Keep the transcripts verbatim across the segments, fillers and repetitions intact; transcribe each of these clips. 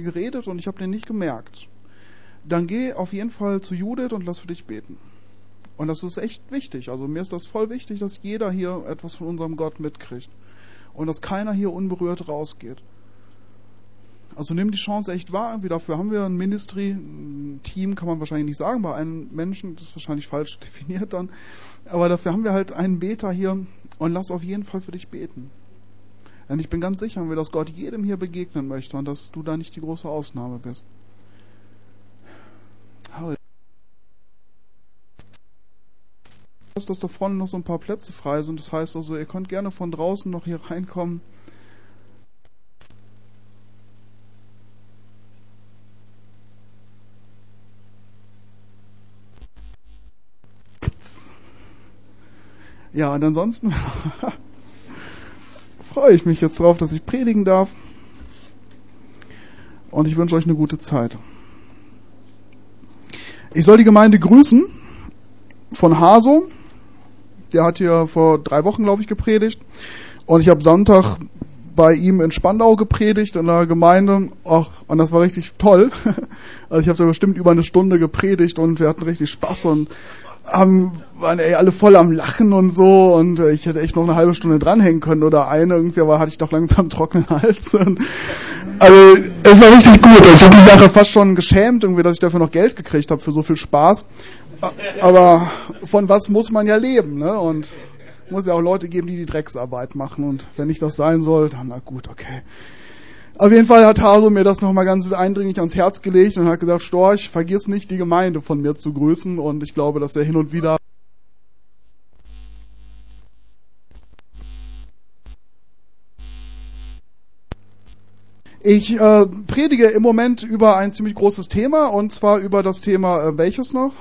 geredet und ich habe den nicht gemerkt, dann geh auf jeden Fall zu Judith und lass für dich beten. Und das ist echt wichtig. Also mir ist das voll wichtig, dass jeder hier etwas von unserem Gott mitkriegt. Und dass keiner hier unberührt rausgeht. Also nimm die Chance echt wahr. Irgendwie dafür haben wir ein Ministry, ein Team kann man wahrscheinlich nicht sagen, bei einem Menschen, das ist wahrscheinlich falsch definiert dann. Aber dafür haben wir halt einen Beter hier und lass auf jeden Fall für dich beten. Denn ich bin ganz sicher, dass Gott jedem hier begegnen möchte und dass du da nicht die große Ausnahme bist. Halleluja. Dass da vorne noch so ein paar Plätze frei sind. Das heißt also, ihr könnt gerne von draußen noch hier reinkommen. Ja, und ansonsten freue ich mich jetzt drauf, dass ich predigen darf. Und ich wünsche euch eine gute Zeit. Ich soll die Gemeinde grüßen von Haso. Der hat hier vor drei Wochen, glaube ich, gepredigt. Und ich habe Sonntag bei ihm in Spandau gepredigt, in der Gemeinde. Ach, und das war richtig toll. Also ich habe da bestimmt über eine Stunde gepredigt und wir hatten richtig Spaß und haben, waren ey, alle voll am Lachen und so. Und äh, ich hätte echt noch eine halbe Stunde dranhängen können oder eine. Irgendwie, aber hatte ich doch langsam trockenen Hals. Und, also es war richtig gut. Also ich habe mich nachher fast schon geschämt, irgendwie, dass ich dafür noch Geld gekriegt habe für so viel Spaß. Aber von was muss man ja leben, ne? Und muss ja auch Leute geben, die die Drecksarbeit machen. Und wenn nicht das sein soll, dann na gut, okay. Auf jeden Fall hat Haso mir das nochmal ganz eindringlich ans Herz gelegt und hat gesagt, Storch, vergiss nicht, die Gemeinde von mir zu grüßen. Und ich glaube, dass er hin und wieder Ich äh, predige im Moment über ein ziemlich großes Thema, und zwar über das Thema, äh, welches noch?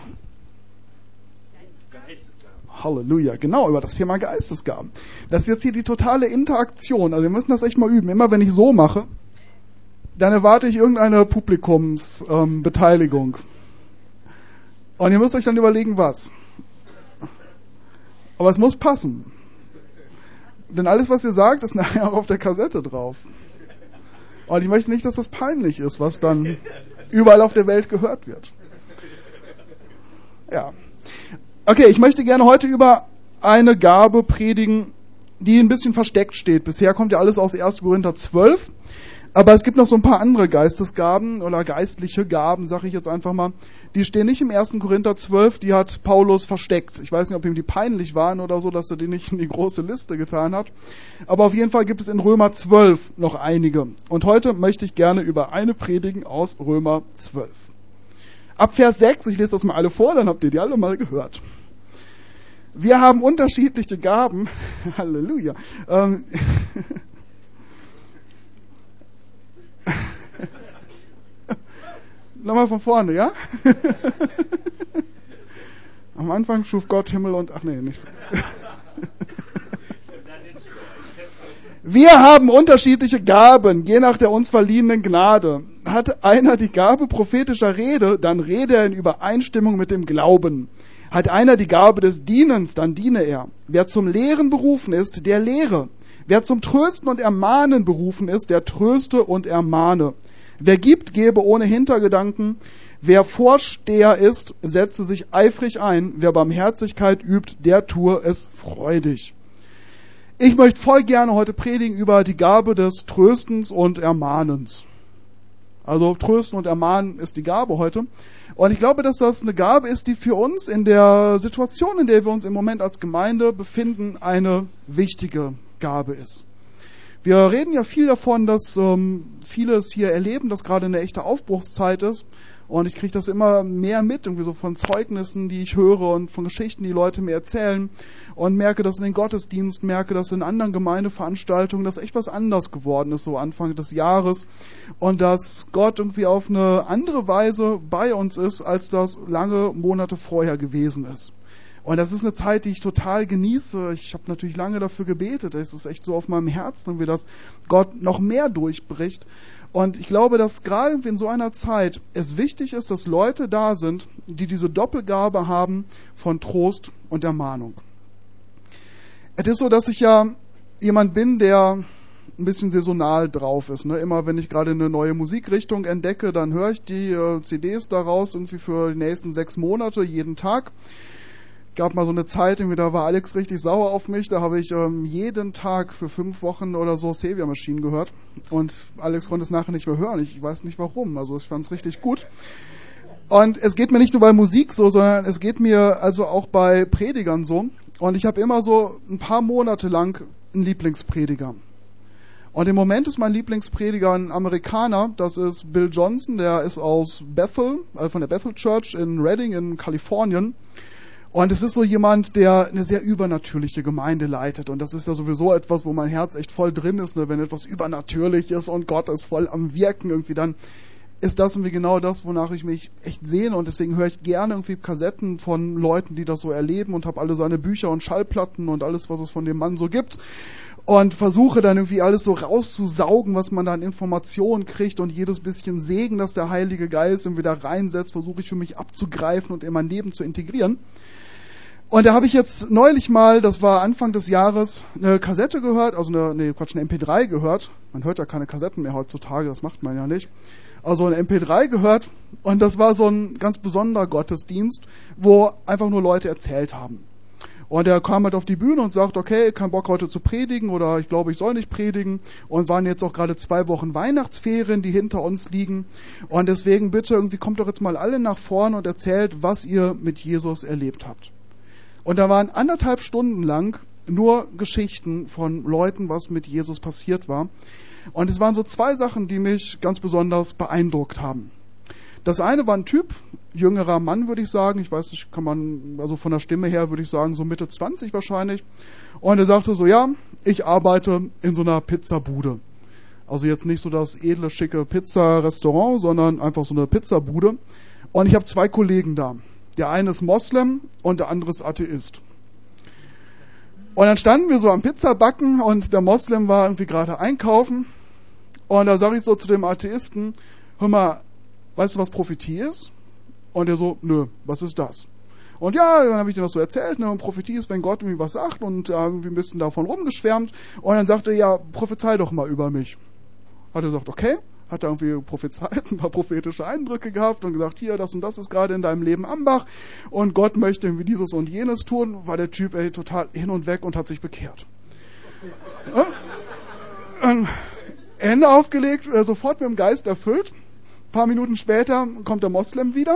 Halleluja, genau, über das Thema Geistesgaben. Das ist jetzt hier die totale Interaktion. Also wir müssen das echt mal üben. Immer wenn ich so mache, dann erwarte ich irgendeine Publikumsbeteiligung. Ähm, und ihr müsst euch dann überlegen, was. Aber es muss passen. Denn alles, was ihr sagt, ist nachher auch auf der Kassette drauf. Und ich möchte nicht, dass das peinlich ist, was dann überall auf der Welt gehört wird. Ja. Okay, ich möchte gerne heute über eine Gabe predigen, die ein bisschen versteckt steht. Bisher kommt ja alles aus erster Korinther zwölf, aber es gibt noch so ein paar andere Geistesgaben oder geistliche Gaben, sage ich jetzt einfach mal. Die stehen nicht im erster Korinther zwölf, die hat Paulus versteckt. Ich weiß nicht, ob ihm die peinlich waren oder so, dass er die nicht in die große Liste getan hat. Aber auf jeden Fall gibt es in Römer zwölf noch einige. Und heute möchte ich gerne über eine predigen aus Römer zwölf. Ab Vers sechs, ich lese das mal alle vor, dann habt ihr die alle mal gehört. Wir haben unterschiedliche Gaben. Halleluja. Ähm Nochmal von vorne, ja? Am Anfang schuf Gott Himmel und... Ach nee, nicht so. Wir haben unterschiedliche Gaben, je nach der uns verliehenen Gnade. Hat einer die Gabe prophetischer Rede, dann rede er in Übereinstimmung mit dem Glauben. Hat einer die Gabe des Dienens, dann diene er. Wer zum Lehren berufen ist, der lehre. Wer zum Trösten und Ermahnen berufen ist, der tröste und ermahne. Wer gibt, gebe ohne Hintergedanken. Wer Vorsteher ist, setze sich eifrig ein. Wer Barmherzigkeit übt, der tue es freudig. Ich möchte voll gerne heute predigen über die Gabe des Tröstens und Ermahnens. Also Trösten und Ermahnen ist die Gabe heute. Und ich glaube, dass das eine Gabe ist, die für uns in der Situation, in der wir uns im Moment als Gemeinde befinden, eine wichtige Gabe ist. Wir reden ja viel davon, dass ähm, viele es hier erleben, dass gerade eine echte Aufbruchszeit ist. Und ich kriege das immer mehr mit, irgendwie so von Zeugnissen, die ich höre und von Geschichten, die Leute mir erzählen. Und merke das in den Gottesdiensten, merke das in anderen Gemeindeveranstaltungen, dass echt was anders geworden ist, so Anfang des Jahres. Und dass Gott irgendwie auf eine andere Weise bei uns ist, als das lange Monate vorher gewesen ist. Und das ist eine Zeit, die ich total genieße. Ich habe natürlich lange dafür gebetet. Es ist echt so auf meinem Herzen, wie das Gott noch mehr durchbricht. Und ich glaube, dass gerade in so einer Zeit es wichtig ist, dass Leute da sind, die diese Doppelgabe haben von Trost und Ermahnung. Es ist so, dass ich ja jemand bin, der ein bisschen saisonal drauf ist. Ne? Immer wenn ich gerade eine neue Musikrichtung entdecke, dann höre ich die äh, C Ds daraus irgendwie für die nächsten sechs Monate, jeden Tag. Gab mal so eine Zeit, irgendwie, da war Alex richtig sauer auf mich, da habe ich ähm, jeden Tag für fünf Wochen oder so Savior Machine gehört und Alex konnte es nachher nicht mehr hören, ich weiß nicht warum, also ich fand es richtig gut. Und es geht mir nicht nur bei Musik so, sondern es geht mir also auch bei Predigern so und ich habe immer so ein paar Monate lang einen Lieblingsprediger. Und im Moment ist mein Lieblingsprediger ein Amerikaner, das ist Bill Johnson, der ist aus Bethel, also von der Bethel Church in Redding in Kalifornien. Und es ist so jemand, der eine sehr übernatürliche Gemeinde leitet. Und das ist ja sowieso etwas, wo mein Herz echt voll drin ist. Ne? Wenn etwas übernatürlich ist und Gott ist voll am Wirken irgendwie, dann ist das irgendwie genau das, wonach ich mich echt sehne. Und deswegen höre ich gerne irgendwie Kassetten von Leuten, die das so erleben und habe alle seine Bücher und Schallplatten und alles, was es von dem Mann so gibt. Und versuche dann irgendwie alles so rauszusaugen, was man da an Informationen kriegt und jedes bisschen Segen, das der Heilige Geist irgendwie da reinsetzt, versuche ich für mich abzugreifen und in mein Leben zu integrieren. Und da habe ich jetzt neulich mal, das war Anfang des Jahres, eine Kassette gehört, also eine, nee, Quatsch, eine M P drei gehört. Man hört ja keine Kassetten mehr heutzutage, das macht man ja nicht. Also eine M P drei gehört und das war so ein ganz besonderer Gottesdienst, wo einfach nur Leute erzählt haben. Und er kam halt auf die Bühne und sagt, okay, kein Bock heute zu predigen oder ich glaube, ich soll nicht predigen. Und waren jetzt auch gerade zwei Wochen Weihnachtsferien, die hinter uns liegen. Und deswegen bitte irgendwie kommt doch jetzt mal alle nach vorne und erzählt, was ihr mit Jesus erlebt habt. Und da waren anderthalb Stunden lang nur Geschichten von Leuten, was mit Jesus passiert war. Und es waren so zwei Sachen, die mich ganz besonders beeindruckt haben. Das eine war ein Typ, jüngerer Mann, würde ich sagen. Ich weiß nicht, kann man, also von der Stimme her würde ich sagen, so Mitte zwanzig wahrscheinlich. Und er sagte so, ja, ich arbeite in so einer Pizzabude. Also jetzt nicht so das edle, schicke Pizzarestaurant, sondern einfach so eine Pizzabude. Und ich habe zwei Kollegen da. Der eine ist Moslem und der andere ist Atheist. Und dann standen wir so am Pizzabacken und der Moslem war irgendwie gerade einkaufen. Und da sage ich so zu dem Atheisten, hör mal, weißt du, was Prophetie ist? Und er so, nö, was ist das? Und ja, dann habe ich dir das so erzählt, ne, und Prophetie ist, wenn Gott irgendwie was sagt und äh, irgendwie ein bisschen davon rumgeschwärmt. Und dann sagte er, ja, prophezei doch mal über mich. Hat er gesagt, okay. Hat er irgendwie prophezeit, ein paar prophetische Eindrücke gehabt und gesagt, hier, das und das ist gerade in deinem Leben am Bach und Gott möchte irgendwie dieses und jenes tun, war der Typ ey, total hin und weg und hat sich bekehrt. Ja? Hände aufgelegt, äh, sofort mit dem Geist erfüllt. Ein paar Minuten später kommt der Moslem wieder.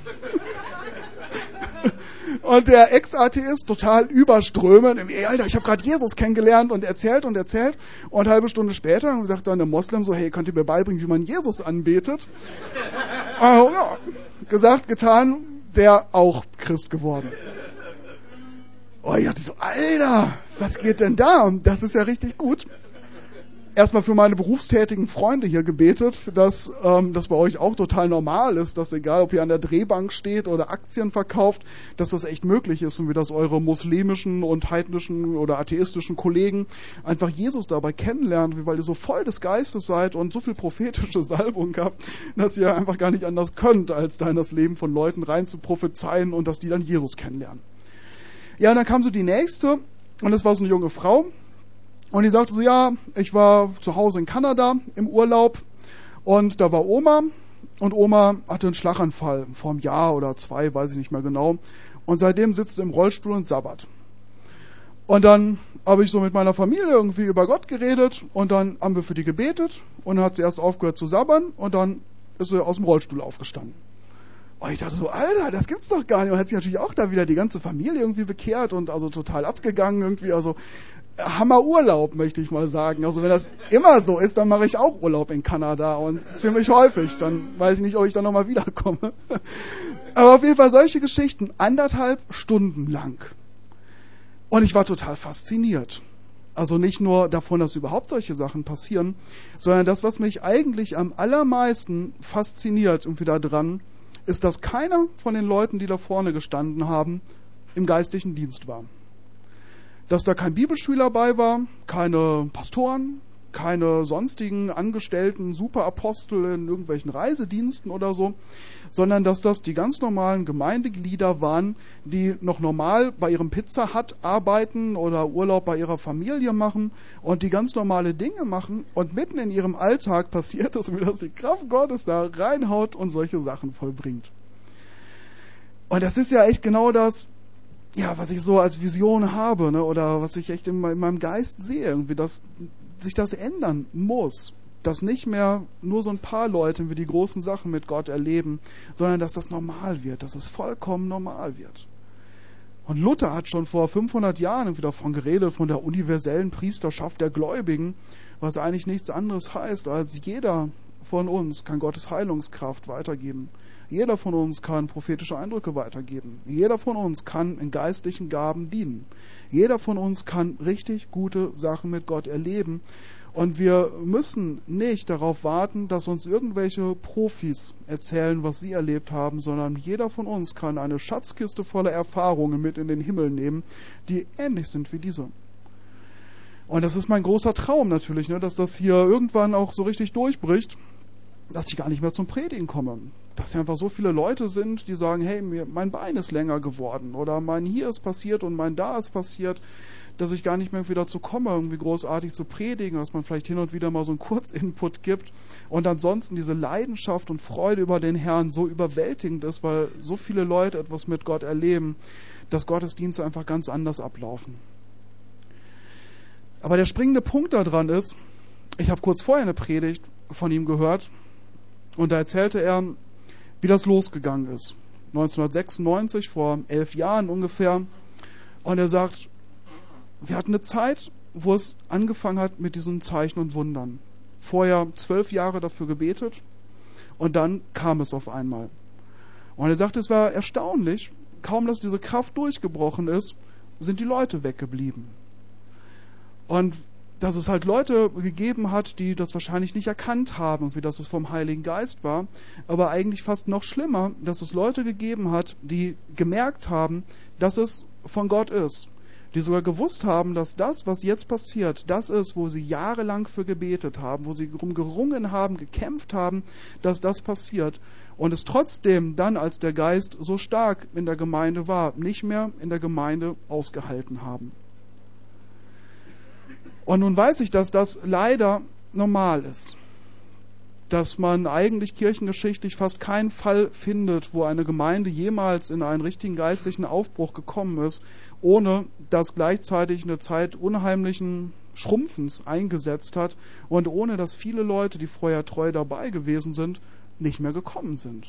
Und der Ex-Atheist total überströmend. Ey, Alter, ich habe gerade Jesus kennengelernt und erzählt und erzählt. Und eine halbe Stunde später sagt dann der Moslem so, hey, könnt ihr mir beibringen, wie man Jesus anbetet? Also, ja, gesagt, getan, der auch Christ geworden. Oh, ich dachte so, Alter, was geht denn da? Das ist ja richtig gut. Erstmal für meine berufstätigen Freunde hier gebetet, dass ähm, das bei euch auch total normal ist, dass egal, ob ihr an der Drehbank steht oder Aktien verkauft, dass das echt möglich ist und wie das eure muslimischen und heidnischen oder atheistischen Kollegen einfach Jesus dabei kennenlernen, weil ihr so voll des Geistes seid und so viel prophetische Salbung habt, dass ihr einfach gar nicht anders könnt, als da in das Leben von Leuten rein zu prophezeien und dass die dann Jesus kennenlernen. Ja, und dann kam so die nächste und das war so eine junge Frau. Und die sagte so, ja, ich war zu Hause in Kanada im Urlaub und da war Oma und Oma hatte einen Schlaganfall vor einem Jahr oder zwei, weiß ich nicht mehr genau. Und seitdem sitzt sie im Rollstuhl und sabbert. Und dann habe ich so mit meiner Familie irgendwie über Gott geredet und dann haben wir für die gebetet und dann hat sie erst aufgehört zu sabbern und dann ist sie aus dem Rollstuhl aufgestanden. Und ich dachte so, Alter, das gibt's doch gar nicht. Und hat sich natürlich auch da wieder die ganze Familie irgendwie bekehrt und also total abgegangen irgendwie, also Hammerurlaub, möchte ich mal sagen. Also wenn das immer so ist, dann mache ich auch Urlaub in Kanada und ziemlich häufig. Dann weiß ich nicht, ob ich dann nochmal wiederkomme. Aber auf jeden Fall solche Geschichten, anderthalb Stunden lang. Und ich war total fasziniert. Also nicht nur davon, dass überhaupt solche Sachen passieren, sondern das, was mich eigentlich am allermeisten fasziniert und wieder dran, ist, dass keiner von den Leuten, die da vorne gestanden haben, im geistlichen Dienst war. Dass da kein Bibelschüler bei war, keine Pastoren, keine sonstigen angestellten Superapostel in irgendwelchen Reisediensten oder so, sondern dass das die ganz normalen Gemeindeglieder waren, die noch normal bei ihrem Pizza Hut arbeiten oder Urlaub bei ihrer Familie machen und die ganz normale Dinge machen, und mitten in ihrem Alltag passiert es, wie dass die Kraft Gottes da reinhaut und solche Sachen vollbringt. Und das ist ja echt genau das, ja, was ich so als Vision habe, ne, oder was ich echt in, in meinem Geist sehe, irgendwie, dass sich das ändern muss, dass nicht mehr nur so ein paar Leute wie die großen Sachen mit Gott erleben, sondern dass das normal wird, dass es vollkommen normal wird. Und Luther hat schon vor fünfhundert Jahren irgendwie davon geredet, von der universellen Priesterschaft der Gläubigen, was eigentlich nichts anderes heißt, als jeder von uns kann Gottes Heilungskraft weitergeben. Jeder von uns kann prophetische Eindrücke weitergeben. Jeder von uns kann in geistlichen Gaben dienen. Jeder von uns kann richtig gute Sachen mit Gott erleben. Und wir müssen nicht darauf warten, dass uns irgendwelche Profis erzählen, was sie erlebt haben, sondern jeder von uns kann eine Schatzkiste voller Erfahrungen mit in den Himmel nehmen, die ähnlich sind wie diese. Und das ist mein großer Traum natürlich, ne, dass das hier irgendwann auch so richtig durchbricht, dass ich gar nicht mehr zum Predigen komme. Dass hier einfach so viele Leute sind, die sagen, hey, mir, mein Bein ist länger geworden oder mein hier ist passiert und mein da ist passiert, dass ich gar nicht mehr irgendwie dazu komme, irgendwie großartig zu predigen, dass man vielleicht hin und wieder mal so einen Kurzinput gibt und ansonsten diese Leidenschaft und Freude über den Herrn so überwältigend ist, weil so viele Leute etwas mit Gott erleben, dass Gottesdienste einfach ganz anders ablaufen. Aber der springende Punkt daran ist, ich habe kurz vorher eine Predigt von ihm gehört und da erzählte er, wie das losgegangen ist. neunzehnhundertsechsundneunzig, vor elf Jahren ungefähr. Und er sagt, wir hatten eine Zeit, wo es angefangen hat mit diesen Zeichen und Wundern. Vorher zwölf Jahre dafür gebetet und dann kam es auf einmal. Und er sagt, es war erstaunlich, kaum dass diese Kraft durchgebrochen ist, sind die Leute weggeblieben. Und dass es halt Leute gegeben hat, die das wahrscheinlich nicht erkannt haben, wie das es vom Heiligen Geist war, aber eigentlich fast noch schlimmer, dass es Leute gegeben hat, die gemerkt haben, dass es von Gott ist, die sogar gewusst haben, dass das, was jetzt passiert, das ist, wo sie jahrelang für gebetet haben, wo sie darum gerungen haben, gekämpft haben, dass das passiert und es trotzdem dann, als der Geist so stark in der Gemeinde war, nicht mehr in der Gemeinde ausgehalten haben. Und nun weiß ich, dass das leider normal ist. Dass man eigentlich kirchengeschichtlich fast keinen Fall findet, wo eine Gemeinde jemals in einen richtigen geistlichen Aufbruch gekommen ist, ohne dass gleichzeitig eine Zeit unheimlichen Schrumpfens eingesetzt hat und ohne dass viele Leute, die vorher treu dabei gewesen sind, nicht mehr gekommen sind.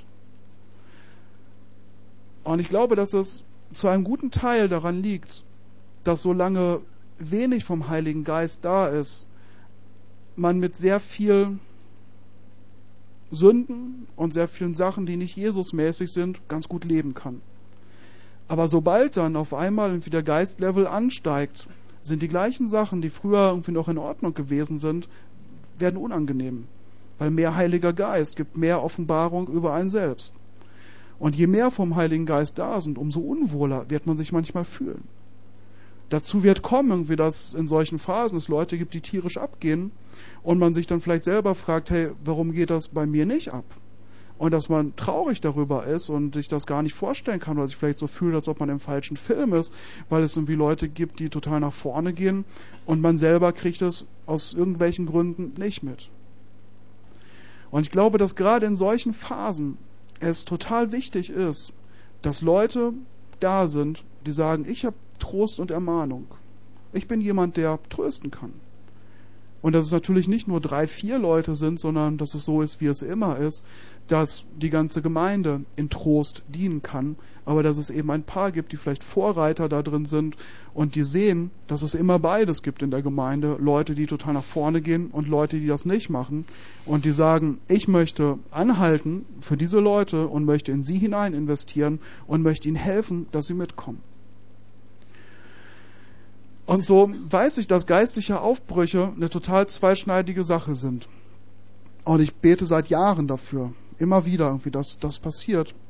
Und ich glaube, dass es zu einem guten Teil daran liegt, dass solange wenig vom Heiligen Geist da ist, man mit sehr viel Sünden und sehr vielen Sachen, die nicht Jesusmäßig sind, ganz gut leben kann. Aber sobald dann auf einmal irgendwie der Geistlevel ansteigt, sind die gleichen Sachen, die früher irgendwie noch in Ordnung gewesen sind, werden unangenehm. Weil mehr Heiliger Geist gibt mehr Offenbarung über einen selbst. Und je mehr vom Heiligen Geist da sind, umso unwohler wird man sich manchmal fühlen. Dazu wird kommen, irgendwie, dass in solchen Phasen es Leute gibt, die tierisch abgehen und man sich dann vielleicht selber fragt, hey, warum geht das bei mir nicht ab? Und dass man traurig darüber ist und sich das gar nicht vorstellen kann, weil sich vielleicht so fühlt, als ob man im falschen Film ist, weil es irgendwie Leute gibt, die total nach vorne gehen und man selber kriegt es aus irgendwelchen Gründen nicht mit. Und ich glaube, dass gerade in solchen Phasen es total wichtig ist, dass Leute da sind, die sagen, ich habe Trost und Ermahnung. Ich bin jemand, der trösten kann. Und dass es natürlich nicht nur drei, vier Leute sind, sondern dass es so ist, wie es immer ist, dass die ganze Gemeinde in Trost dienen kann, aber dass es eben ein paar gibt, die vielleicht Vorreiter da drin sind und die sehen, dass es immer beides gibt in der Gemeinde. Leute, die total nach vorne gehen und Leute, die das nicht machen und die sagen, ich möchte anhalten für diese Leute und möchte in sie hinein investieren und möchte ihnen helfen, dass sie mitkommen. Und so weiß ich, dass geistliche Aufbrüche eine total zweischneidige Sache sind. Und ich bete seit Jahren dafür, immer wieder irgendwie, dass das passiert.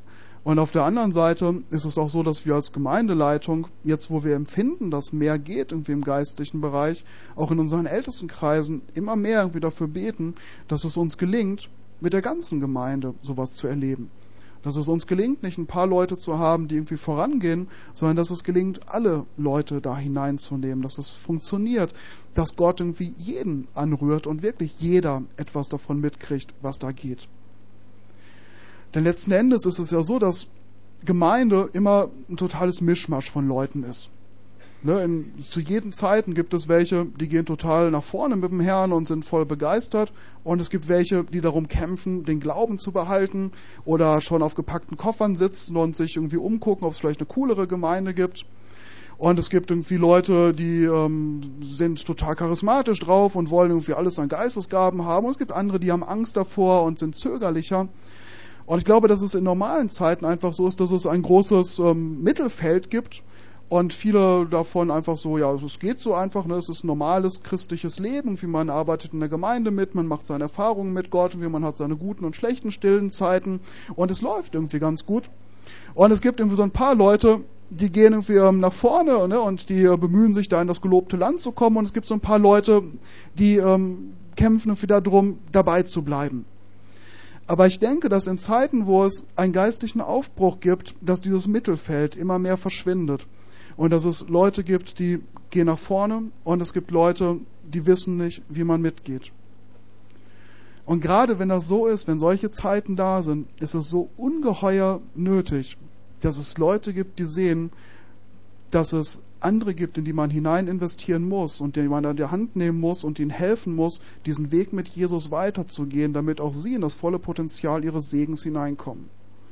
Und auf der anderen Seite ist es auch so, dass wir als Gemeindeleitung, jetzt wo wir empfinden, dass mehr geht irgendwie im geistlichen Bereich, auch in unseren Ältestenkreisen immer mehr irgendwie dafür beten, dass es uns gelingt, mit der ganzen Gemeinde sowas zu erleben. Dass es uns gelingt, nicht ein paar Leute zu haben, die irgendwie vorangehen, sondern dass es gelingt, alle Leute da hineinzunehmen, dass es funktioniert, dass Gott irgendwie jeden anrührt und wirklich jeder etwas davon mitkriegt, was da geht. Denn letzten Endes ist es ja so, dass Gemeinde immer ein totales Mischmasch von Leuten ist. Ne, in, zu jeden Zeiten gibt es welche, die gehen total nach vorne mit dem Herrn und sind voll begeistert. Und es gibt welche, die darum kämpfen, den Glauben zu behalten oder schon auf gepackten Koffern sitzen und sich irgendwie umgucken, ob es vielleicht eine coolere Gemeinde gibt. Und es gibt irgendwie Leute, die ähm, sind total charismatisch drauf und wollen irgendwie alles an Geistesgaben haben. Und es gibt andere, die haben Angst davor und sind zögerlicher. Und ich glaube, dass es in normalen Zeiten einfach so ist, dass es ein großes ähm, Mittelfeld gibt und viele davon einfach so, ja, es geht so einfach, ne? Es ist ein normales christliches Leben, wie man arbeitet in der Gemeinde mit, man macht seine Erfahrungen mit Gott, wie man hat seine guten und schlechten stillen Zeiten und es läuft irgendwie ganz gut. Und es gibt irgendwie so ein paar Leute, die gehen irgendwie ähm, nach vorne, ne? Und die äh, bemühen sich da in das gelobte Land zu kommen und es gibt so ein paar Leute, die ähm, kämpfen irgendwie darum, dabei zu bleiben. Aber ich denke, dass in Zeiten, wo es einen geistlichen Aufbruch gibt, dass dieses Mittelfeld immer mehr verschwindet. Und dass es Leute gibt, die gehen nach vorne und es gibt Leute, die wissen nicht, wie man mitgeht. Und gerade wenn das so ist, wenn solche Zeiten da sind, ist es so ungeheuer nötig, dass es Leute gibt, die sehen, dass es andere gibt, in die man hinein investieren muss und die man an die Hand nehmen muss und ihnen helfen muss, diesen Weg mit Jesus weiterzugehen, damit auch sie in das volle Potenzial ihres Segens hineinkommen.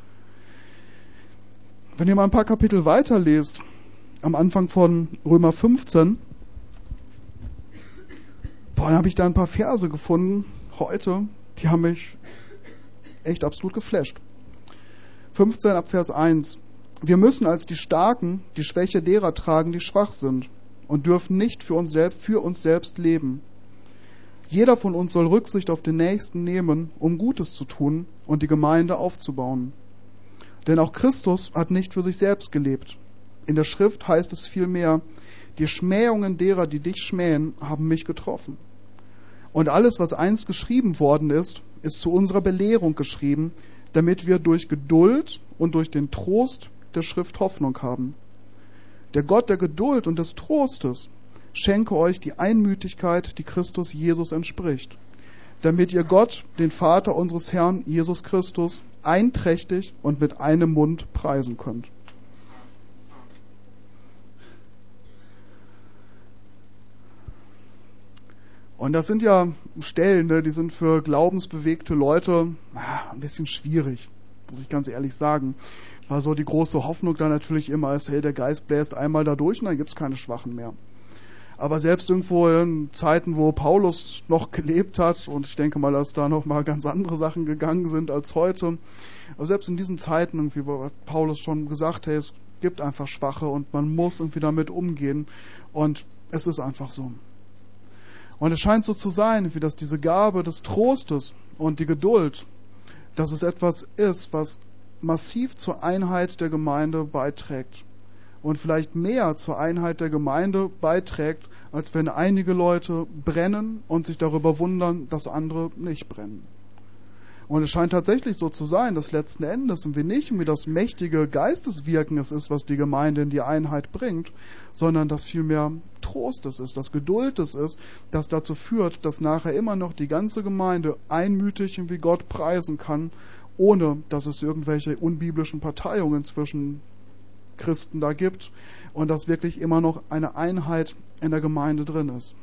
Wenn ihr mal ein paar Kapitel weiterlest, am Anfang von Römer fünfzehn, boah, dann habe ich da ein paar Verse gefunden, heute, die haben mich echt absolut geflasht. fünfzehn ab Vers eins. Wir müssen als die Starken die Schwäche derer tragen, die schwach sind und dürfen nicht für uns selbst, für uns selbst leben. Jeder von uns soll Rücksicht auf den Nächsten nehmen, um Gutes zu tun und die Gemeinde aufzubauen. Denn auch Christus hat nicht für sich selbst gelebt. In der Schrift heißt es vielmehr, die Schmähungen derer, die dich schmähen, haben mich getroffen. Und alles, was einst geschrieben worden ist, ist zu unserer Belehrung geschrieben, damit wir durch Geduld und durch den Trost der Schrift Hoffnung haben. Der Gott der Geduld und des Trostes schenke euch die Einmütigkeit, die Christus Jesus entspricht, damit ihr Gott, den Vater unseres Herrn Jesus Christus, einträchtig und mit einem Mund preisen könnt. Und das sind ja Stellen, ne, die sind für glaubensbewegte Leute ah, ein bisschen schwierig, muss ich ganz ehrlich sagen. Weil so die große Hoffnung da natürlich immer ist, hey, der Geist bläst einmal da durch und dann gibt es keine Schwachen mehr. Aber selbst irgendwo in Zeiten, wo Paulus noch gelebt hat, und ich denke mal, dass da noch mal ganz andere Sachen gegangen sind als heute, aber selbst in diesen Zeiten irgendwie hat Paulus schon gesagt, hey, es gibt einfach Schwache und man muss irgendwie damit umgehen und es ist einfach so. Und es scheint so zu sein, wie dass diese Gabe des Trostes und die Geduld, dass es etwas ist, was massiv zur Einheit der Gemeinde beiträgt. Und vielleicht mehr zur Einheit der Gemeinde beiträgt, als wenn einige Leute brennen und sich darüber wundern, dass andere nicht brennen. Und es scheint tatsächlich so zu sein, dass letzten Endes irgendwie nicht irgendwie das mächtige Geisteswirken es ist, was die Gemeinde in die Einheit bringt, sondern dass vielmehr Trost es ist, dass Geduld es ist, das dazu führt, dass nachher immer noch die ganze Gemeinde einmütig irgendwie Gott preisen kann, ohne dass es irgendwelche unbiblischen Parteiungen zwischen Christen da gibt und dass wirklich immer noch eine Einheit in der Gemeinde drin ist.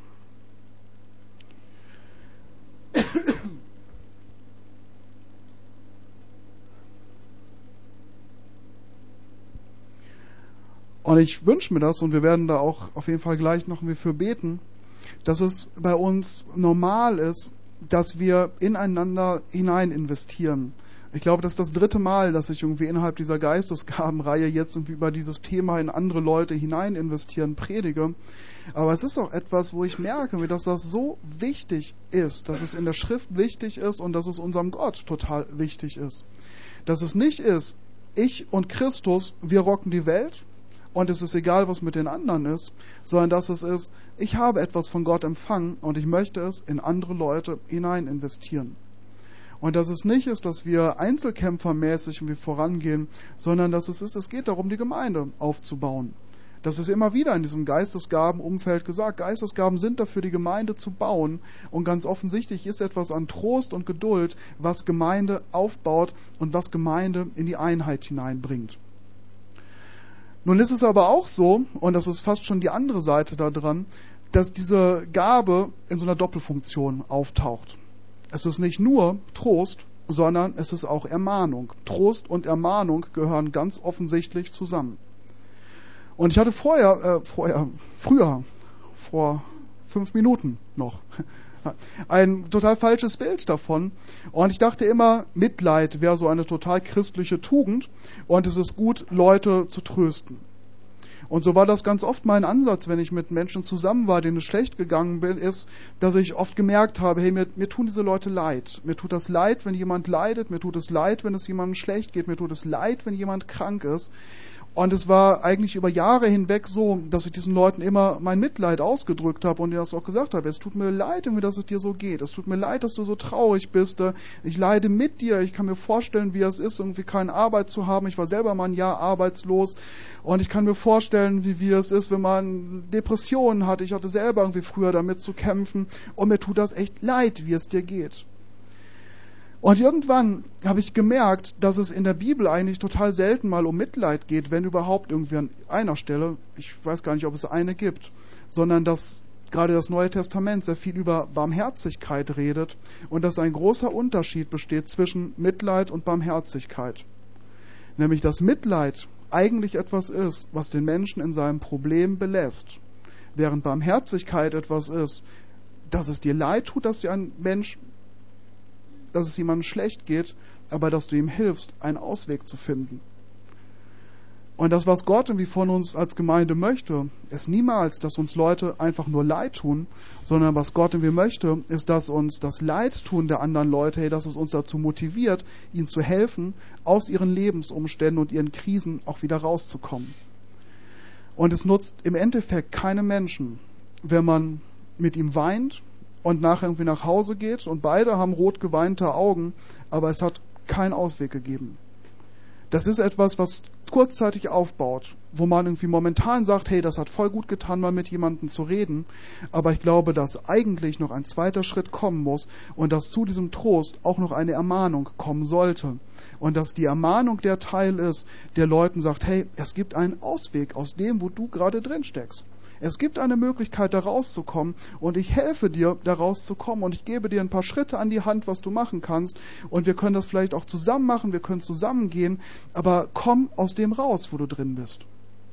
Und ich wünsche mir das, und wir werden da auch auf jeden Fall gleich noch für beten, dass es bei uns normal ist, dass wir ineinander hinein investieren. Ich glaube, das ist das dritte Mal, dass ich irgendwie innerhalb dieser Geistesgabenreihe jetzt irgendwie über dieses Thema in andere Leute hinein investieren predige. Aber es ist auch etwas, wo ich merke, dass das so wichtig ist, dass es in der Schrift wichtig ist und dass es unserem Gott total wichtig ist. Dass es nicht ist, ich und Christus, wir rocken die Welt und es ist egal, was mit den anderen ist, sondern dass es ist, ich habe etwas von Gott empfangen und ich möchte es in andere Leute hinein investieren. Und dass es nicht ist, dass wir einzelkämpfermäßig irgendwie vorangehen, sondern dass es ist, es geht darum, die Gemeinde aufzubauen. Das ist immer wieder in diesem Geistesgabenumfeld gesagt. Geistesgaben sind dafür, die Gemeinde zu bauen. Und ganz offensichtlich ist etwas an Trost und Geduld, was Gemeinde aufbaut und was Gemeinde in die Einheit hineinbringt. Nun ist es aber auch so, und das ist fast schon die andere Seite da dran, dass diese Gabe in so einer Doppelfunktion auftaucht. Es ist nicht nur Trost, sondern es ist auch Ermahnung. Trost und Ermahnung gehören ganz offensichtlich zusammen. Und ich hatte vorher, äh, vorher, früher, vor fünf Minuten noch, ein total falsches Bild davon. Und ich dachte immer, Mitleid wäre so eine total christliche Tugend und es ist gut, Leute zu trösten. Und so war das ganz oft mein Ansatz, wenn ich mit Menschen zusammen war, denen es schlecht gegangen bin, ist, dass ich oft gemerkt habe, hey, mir, mir tun diese Leute leid. Mir tut das leid, wenn jemand leidet, mir tut es leid, wenn es jemandem schlecht geht, mir tut es leid, wenn jemand krank ist. Und es war eigentlich über Jahre hinweg so, dass ich diesen Leuten immer mein Mitleid ausgedrückt habe und ihnen das auch gesagt habe. Es tut mir leid, dass es dir so geht. Es tut mir leid, dass du so traurig bist. Ich leide mit dir. Ich kann mir vorstellen, wie es ist, irgendwie keine Arbeit zu haben. Ich war selber mal ein Jahr arbeitslos. Und ich kann mir vorstellen, wie, wie es ist, wenn man Depressionen hat. Ich hatte selber irgendwie früher damit zu kämpfen. Und mir tut das echt leid, wie es dir geht. Und irgendwann habe ich gemerkt, dass es in der Bibel eigentlich total selten mal um Mitleid geht, wenn überhaupt irgendwie an einer Stelle, ich weiß gar nicht, ob es eine gibt, sondern dass gerade das Neue Testament sehr viel über Barmherzigkeit redet und dass ein großer Unterschied besteht zwischen Mitleid und Barmherzigkeit. Nämlich, dass Mitleid eigentlich etwas ist, was den Menschen in seinem Problem belässt, während Barmherzigkeit etwas ist, dass es dir leid tut, dass dir ein Mensch dass es jemandem schlecht geht, aber dass du ihm hilfst, einen Ausweg zu finden. Und das, was Gott irgendwie von uns als Gemeinde möchte, ist niemals, dass uns Leute einfach nur leid tun, sondern was Gott irgendwie möchte, ist, dass uns das Leidtun der anderen Leute, hey, dass es uns dazu motiviert, ihnen zu helfen, aus ihren Lebensumständen und ihren Krisen auch wieder rauszukommen. Und es nutzt im Endeffekt keinem Menschen, wenn man mit ihm weint, und nachher irgendwie nach Hause geht und beide haben rot geweinte Augen, aber es hat keinen Ausweg gegeben. Das ist etwas, was kurzzeitig aufbaut, wo man irgendwie momentan sagt, hey, das hat voll gut getan, mal mit jemandem zu reden, aber ich glaube, dass eigentlich noch ein zweiter Schritt kommen muss und dass zu diesem Trost auch noch eine Ermahnung kommen sollte und dass die Ermahnung der Teil ist, der Leuten sagt, hey, es gibt einen Ausweg aus dem, wo du gerade drin steckst. Es gibt eine Möglichkeit, da rauszukommen und ich helfe dir, da rauszukommen und ich gebe dir ein paar Schritte an die Hand, was du machen kannst und wir können das vielleicht auch zusammen machen, wir können zusammen gehen, aber komm aus dem raus, wo du drin bist.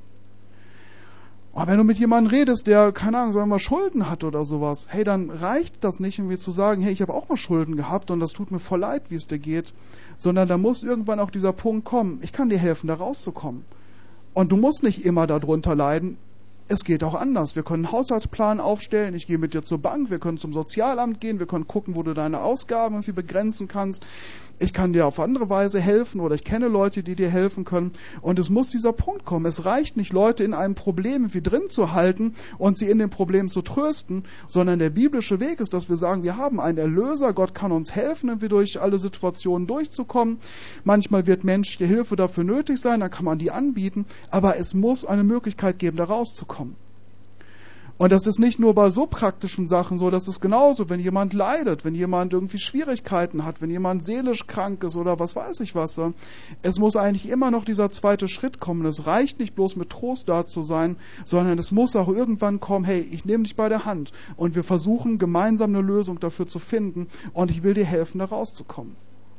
Und wenn du mit jemandem redest, der, keine Ahnung, sagen wir mal, Schulden hat oder sowas, hey, dann reicht das nicht, irgendwie zu sagen, hey, ich habe auch mal Schulden gehabt und das tut mir voll leid, wie es dir geht, sondern da muss irgendwann auch dieser Punkt kommen, ich kann dir helfen, da rauszukommen. Und du musst nicht immer darunter leiden. Es geht auch anders. Wir können einen Haushaltsplan aufstellen. Ich gehe mit dir zur Bank. Wir können zum Sozialamt gehen. Wir können gucken, wo du deine Ausgaben irgendwie begrenzen kannst. Ich kann dir auf andere Weise helfen oder ich kenne Leute, die dir helfen können. Und es muss dieser Punkt kommen. Es reicht nicht, Leute in einem Problem irgendwie drin zu halten und sie in dem Problem zu trösten, sondern der biblische Weg ist, dass wir sagen, wir haben einen Erlöser. Gott kann uns helfen, irgendwie durch alle Situationen durchzukommen. Manchmal wird menschliche Hilfe dafür nötig sein. Dann kann man die anbieten. Aber es muss eine Möglichkeit geben, da rauszukommen. Und das ist nicht nur bei so praktischen Sachen so, das ist genauso, wenn jemand leidet, wenn jemand irgendwie Schwierigkeiten hat, wenn jemand seelisch krank ist oder was weiß ich was. Es muss eigentlich immer noch dieser zweite Schritt kommen. Es reicht nicht bloß mit Trost da zu sein, sondern es muss auch irgendwann kommen, hey, ich nehme dich bei der Hand und wir versuchen gemeinsam eine Lösung dafür zu finden und ich will dir helfen, da rauszukommen.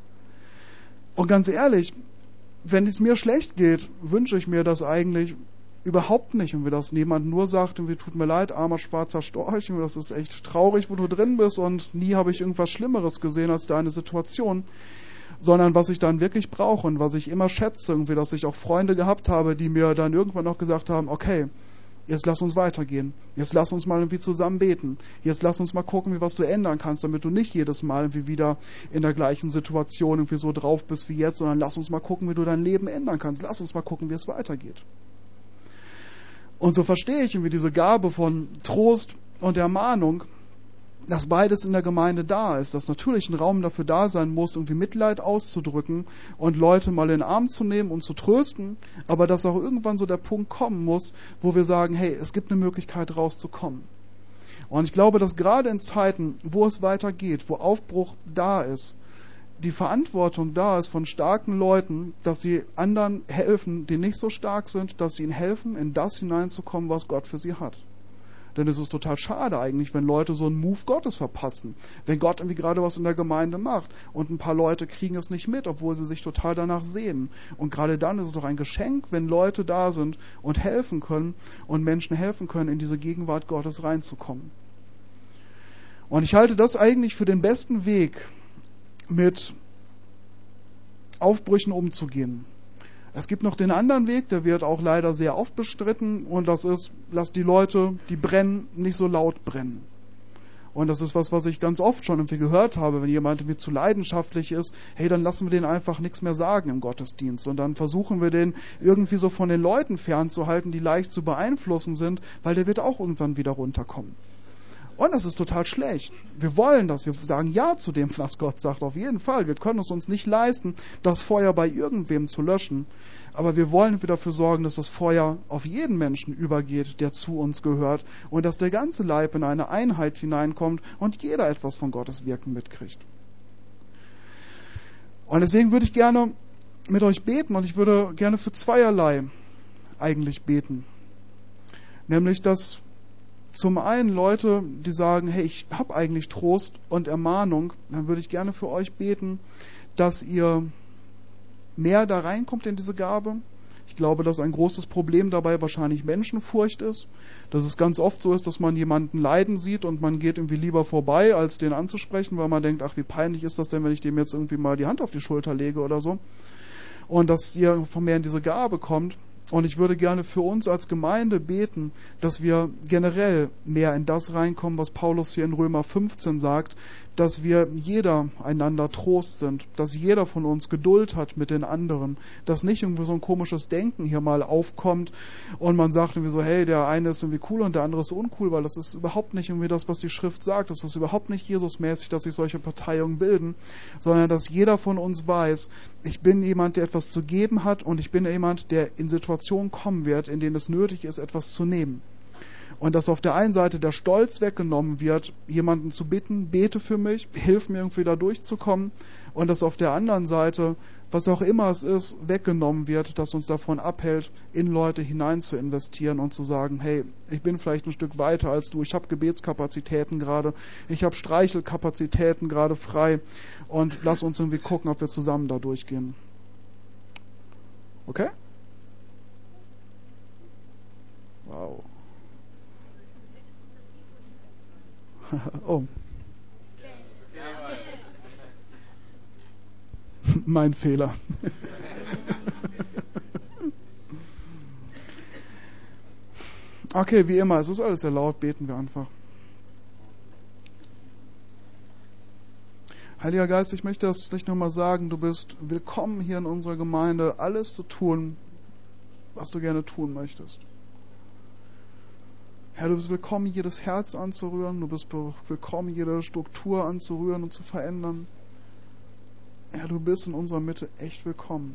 Und ganz ehrlich, wenn es mir schlecht geht, wünsche ich mir das eigentlich überhaupt nicht, und wenn das jemand nur sagt, irgendwie tut mir leid, armer schwarzer Storch, das ist echt traurig, wo du drin bist und nie habe ich irgendwas Schlimmeres gesehen als deine Situation, sondern was ich dann wirklich brauche und was ich immer schätze, irgendwie, dass ich auch Freunde gehabt habe, die mir dann irgendwann noch gesagt haben, okay, Jetzt lass uns weitergehen. Jetzt lass uns mal irgendwie zusammen beten. Jetzt lass uns mal gucken, wie was du ändern kannst, damit du nicht jedes Mal irgendwie wieder in der gleichen Situation irgendwie so drauf bist wie jetzt, sondern lass uns mal gucken, wie du dein Leben ändern kannst. Lass uns mal gucken, wie es weitergeht. Und so verstehe ich irgendwie diese Gabe von Trost und Ermahnung, dass beides in der Gemeinde da ist, dass natürlich ein Raum dafür da sein muss, irgendwie Mitleid auszudrücken und Leute mal in den Arm zu nehmen und zu trösten, aber dass auch irgendwann so der Punkt kommen muss, wo wir sagen, hey, es gibt eine Möglichkeit rauszukommen. Und ich glaube, dass gerade in Zeiten, wo es weitergeht, wo Aufbruch da ist, die Verantwortung da ist von starken Leuten, dass sie anderen helfen, die nicht so stark sind, dass sie ihnen helfen, in das hineinzukommen, was Gott für sie hat. Denn es ist total schade eigentlich, wenn Leute so einen Move Gottes verpassen. Wenn Gott irgendwie gerade was in der Gemeinde macht und ein paar Leute kriegen es nicht mit, obwohl sie sich total danach sehen. Und gerade dann ist es doch ein Geschenk, wenn Leute da sind und helfen können und Menschen helfen können, in diese Gegenwart Gottes reinzukommen. Und ich halte das eigentlich für den besten Weg, mit Aufbrüchen umzugehen. Es gibt noch den anderen Weg, der wird auch leider sehr oft bestritten, und das ist, lass die Leute, die brennen, nicht so laut brennen. Und das ist was, was ich ganz oft schon irgendwie gehört habe, wenn jemand irgendwie zu leidenschaftlich ist, hey, dann lassen wir den einfach nichts mehr sagen im Gottesdienst, und dann versuchen wir den irgendwie so von den Leuten fernzuhalten, die leicht zu beeinflussen sind, weil der wird auch irgendwann wieder runterkommen. Und das ist total schlecht. Wir wollen das. Wir sagen Ja zu dem, was Gott sagt. Auf jeden Fall. Wir können es uns nicht leisten, das Feuer bei irgendwem zu löschen. Aber wir wollen dafür sorgen, dass das Feuer auf jeden Menschen übergeht, der zu uns gehört. Und dass der ganze Leib in eine Einheit hineinkommt und jeder etwas von Gottes Wirken mitkriegt. Und deswegen würde ich gerne mit euch beten. Und ich würde gerne für zweierlei eigentlich beten. Nämlich, dass zum einen Leute, die sagen, hey, ich habe eigentlich Trost und Ermahnung, dann würde ich gerne für euch beten, dass ihr mehr da reinkommt in diese Gabe. Ich glaube, dass ein großes Problem dabei wahrscheinlich Menschenfurcht ist. Dass es ganz oft so ist, dass man jemanden leiden sieht und man geht irgendwie lieber vorbei, als den anzusprechen, weil man denkt, ach, wie peinlich ist das denn, wenn ich dem jetzt irgendwie mal die Hand auf die Schulter lege oder so. Und dass ihr von mehr in diese Gabe kommt. Und ich würde gerne für uns als Gemeinde beten, dass wir generell mehr in das reinkommen, was Paulus hier in Römer fünfzehn sagt, dass wir jeder einander Trost sind, dass jeder von uns Geduld hat mit den anderen, dass nicht irgendwie so ein komisches Denken hier mal aufkommt und man sagt irgendwie so, hey, der eine ist irgendwie cool und der andere ist uncool, weil das ist überhaupt nicht irgendwie das, was die Schrift sagt, das ist überhaupt nicht Jesusmäßig, dass sich solche Parteiungen bilden, sondern dass jeder von uns weiß, ich bin jemand, der etwas zu geben hat, und ich bin jemand, der in Situationen kommen wird, in denen es nötig ist, etwas zu nehmen. Und dass auf der einen Seite der Stolz weggenommen wird, jemanden zu bitten, bete für mich, hilf mir irgendwie da durchzukommen, und dass auf der anderen Seite, was auch immer es ist, weggenommen wird, das uns davon abhält, in Leute hinein zu investieren und zu sagen, hey, ich bin vielleicht ein Stück weiter als du, ich habe Gebetskapazitäten gerade, ich habe Streichelkapazitäten gerade frei, und lass uns irgendwie gucken, ob wir zusammen da durchgehen. Okay? Wow. Oh. Mein Fehler. Okay, wie immer, es ist alles erlaubt, beten wir einfach. Heiliger Geist, ich möchte das nicht nochmal sagen, du bist willkommen hier in unserer Gemeinde, alles zu tun, was du gerne tun möchtest. Herr, du bist willkommen, jedes Herz anzurühren, du bist willkommen, jede Struktur anzurühren und zu verändern. Herr, du bist in unserer Mitte echt willkommen.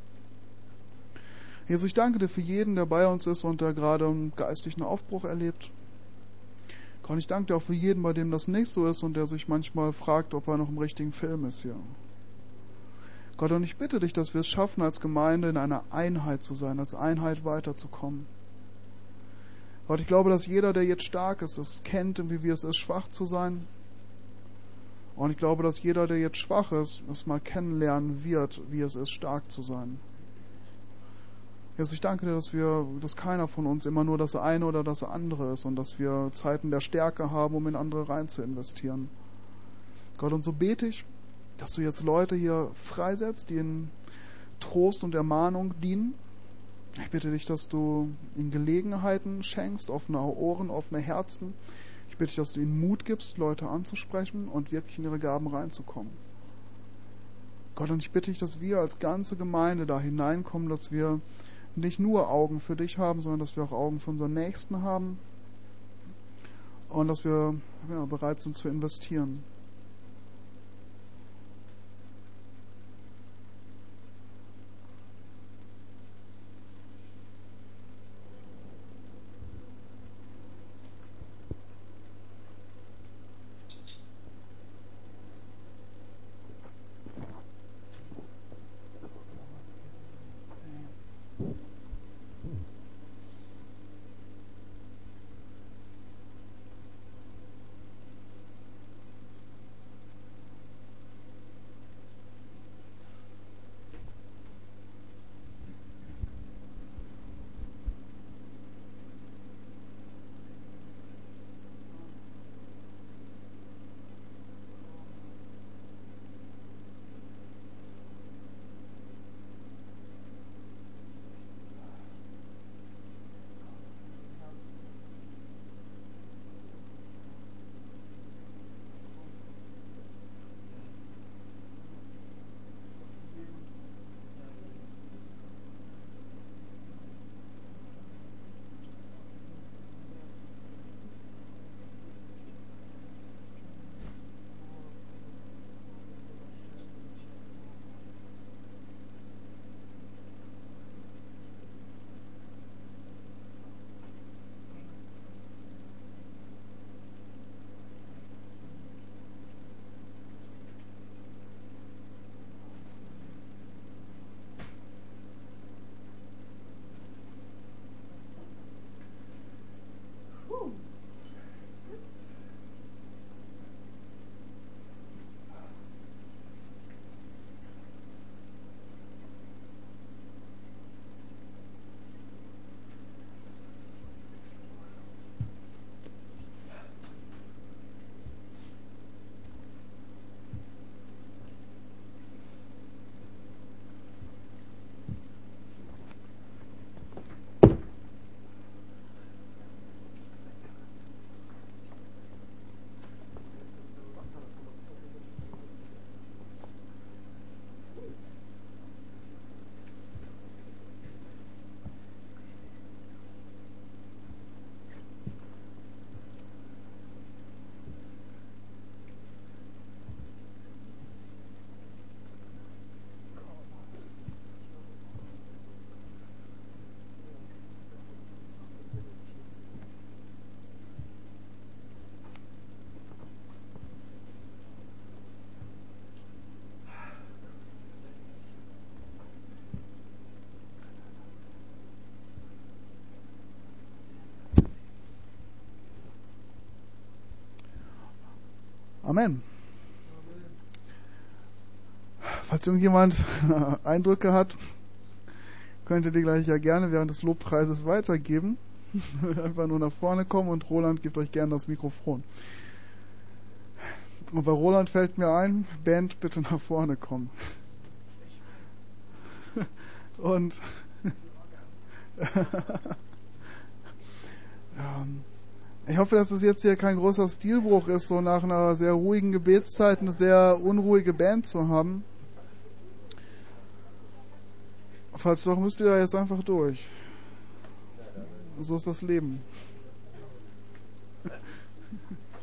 Jesus, ich danke dir für jeden, der bei uns ist und der gerade einen geistlichen Aufbruch erlebt. Gott, ich danke dir auch für jeden, bei dem das nicht so ist und der sich manchmal fragt, ob er noch im richtigen Film ist hier. Gott, und ich bitte dich, dass wir es schaffen, als Gemeinde in einer Einheit zu sein, als Einheit weiterzukommen. Gott, ich glaube, dass jeder, der jetzt stark ist, es kennt, wie es ist, schwach zu sein. Und ich glaube, dass jeder, der jetzt schwach ist, es mal kennenlernen wird, wie es ist, stark zu sein. Jesus, ich danke dir, dass wir, dass keiner von uns immer nur das eine oder das andere ist und dass wir Zeiten der Stärke haben, um in andere rein zu investieren. Gott, und so bete ich, dass du jetzt Leute hier freisetzt, die in Trost und Ermahnung dienen. Ich bitte dich, dass du ihnen Gelegenheiten schenkst, offene Ohren, offene Herzen. Ich bitte dich, dass du ihnen Mut gibst, Leute anzusprechen und wirklich in ihre Gaben reinzukommen. Gott, und ich bitte dich, dass wir als ganze Gemeinde da hineinkommen, dass wir nicht nur Augen für dich haben, sondern dass wir auch Augen für unseren Nächsten haben und dass wir ja, bereit sind zu investieren. Amen. Falls irgendjemand Eindrücke hat, könnt ihr die gleich ja gerne während des Lobpreises weitergeben. Einfach nur nach vorne kommen und Roland gibt euch gerne das Mikrofon. Und bei Roland fällt mir ein, Band, bitte nach vorne kommen. Und ähm, ich hoffe, dass es jetzt hier kein großer Stilbruch ist, so nach einer sehr ruhigen Gebetszeit eine sehr unruhige Band zu haben. Falls doch, müsst ihr da jetzt einfach durch. So ist das Leben.